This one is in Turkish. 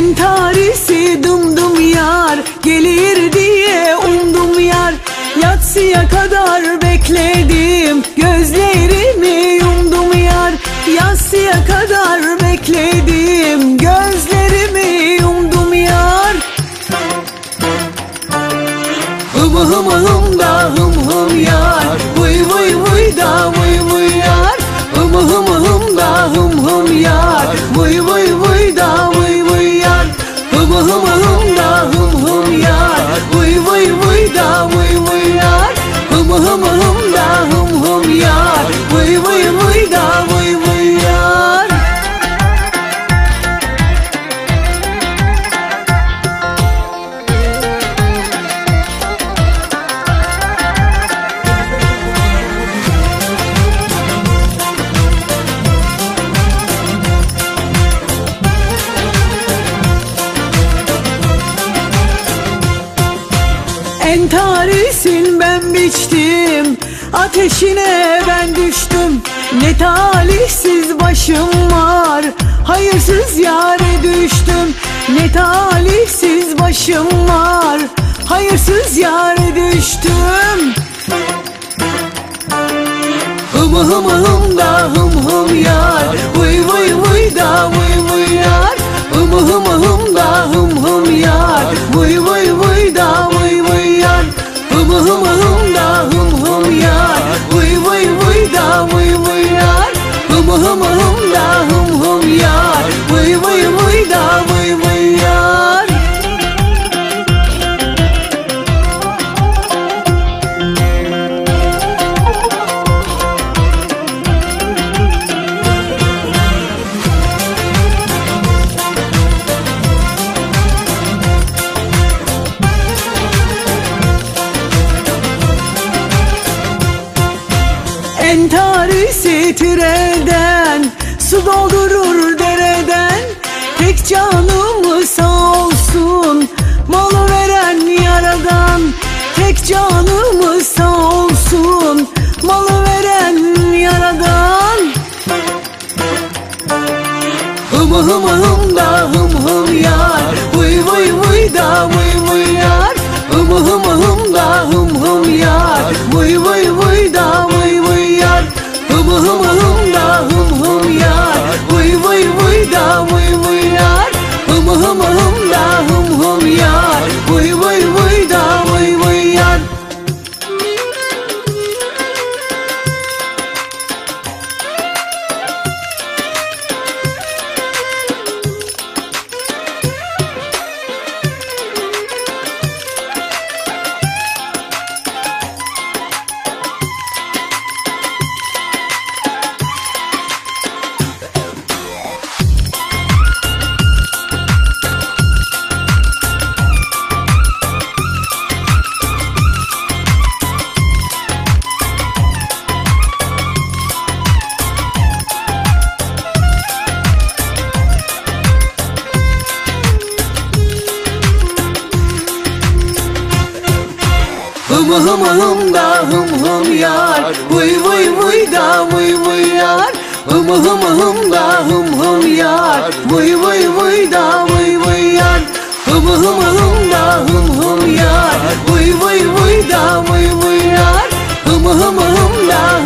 Entarisi dumdum yar, gelir diye umdum yar. Yatsıya kadar bekledim, gözlerimi yumdum yar. Yatsıya kadar bekledim, gözlerimi yumdum yar. Hım hım hım da hım hım yar, vıy vıy vıy da vıy vıy yar. Hım hım hım da hım hım yar, vıy vıy vıy da vıy vıy yar. Hım hım hım da hım hım yar, vıy vıy vıy da vıy vıy yar. Hım hım hım da hım hım yar, vıy vıy vıy da vıy vıy yar. Entarisin ben biçtim, ateşine ben düştüm. Ne talihsiz başım var, hayırsız yâre düştüm. Ne talihsiz başım var, hayırsız yâre düştüm. Hım hım hım da hım hım yar, vıy vıy vıy da vıy vıy yar. Hım hım hım da hım hım yar, vıy vıy vıy da vıy vıy yar. Hım hım hım da hım hım yar, vıy vıy vıy da vıy vıy yar. Hım hım hım da hım hım yar, vıy vıy vıy da vıy vıy yar. Entarisi tireden, su doldurur dereden. Tek canımı sağ olsun, malı veren yaradan. Tek canımı sağ olsun, malı veren yaradan. Hım hım hım da hım hım yar, vıy vıy vıy da vıy vıy yar. Hım hım hım da hım hım yar, vıy vıy vıy da vıy vıy yar. Hım hım hım da hım hım yar, vıy vıy vıy da vıy vıy yar. Hım hım hım da hım hım yar, vıy vıy vıy da vıy vıy yar. Hım hım hım da hım hım yar, vıy vıy vıy da vıy vıy yar. Hım hım hım da hım hım yar, vıy vıy vıy da vıy vıy yar. Hım hım hım da hım hım yar, vıy vıy vıy da vıy vıy yar. Hım hım hım da